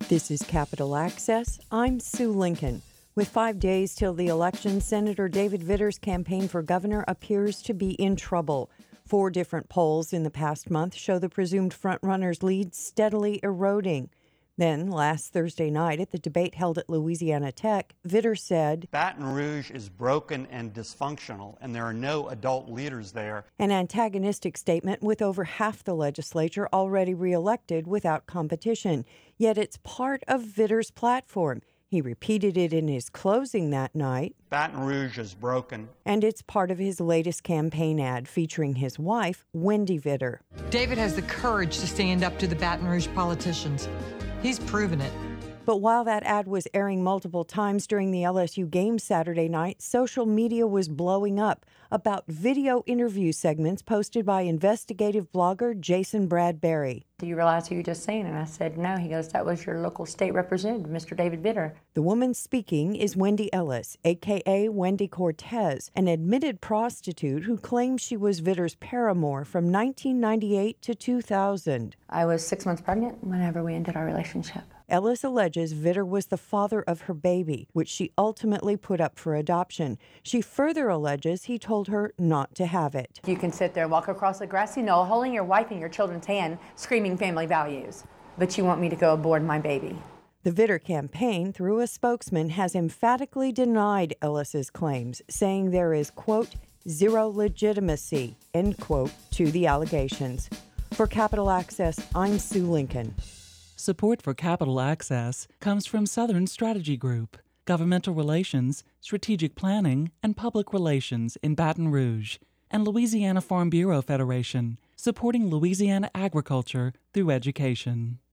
This is Capitol Access. I'm Sue Lincoln. With 5 days till the election, Senator David Vitter's campaign for governor appears to be in trouble. 4 different polls in the past month show the presumed frontrunner's lead steadily eroding. Then, last Thursday night at the debate held at Louisiana Tech, Vitter said, Baton Rouge is broken and dysfunctional, and there are no adult leaders there. An antagonistic statement with over half the legislature already reelected without competition. Yet it's part of Vitter's platform. He repeated it in his closing that night. Baton Rouge is broken. And it's part of his latest campaign ad featuring his wife, Wendy Vitter. David has the courage to stand up to the Baton Rouge politicians. He's proven it. But while that ad was airing multiple times during the LSU game Saturday night, social media was blowing up about video interview segments posted by investigative blogger Jason Bradbury. Do you realize who you just seen? And I said, no. He goes, that was your local state representative, Mr. David Vitter. The woman speaking is Wendy Ellis, a.k.a. Wendy Cortez, an admitted prostitute who claims she was Vitter's paramour from 1998 to 2000. I was 6 months pregnant whenever we ended our relationship. Ellis alleges Vitter was the father of her baby, which she ultimately put up for adoption. She further alleges he told her not to have it. You can sit there and walk across a grassy knoll holding your wife and your children's hand, screaming family values. But you want me to go aboard my baby. The Vitter campaign, through a spokesman, has emphatically denied Ellis's claims, saying there is, quote, zero legitimacy, end quote, to the allegations. For Capitol Access, I'm Sue Lincoln. Support for Capitol Access comes from Southern Strategy Group, Governmental Relations, Strategic Planning, and Public Relations in Baton Rouge, and Louisiana Farm Bureau Federation, supporting Louisiana agriculture through education.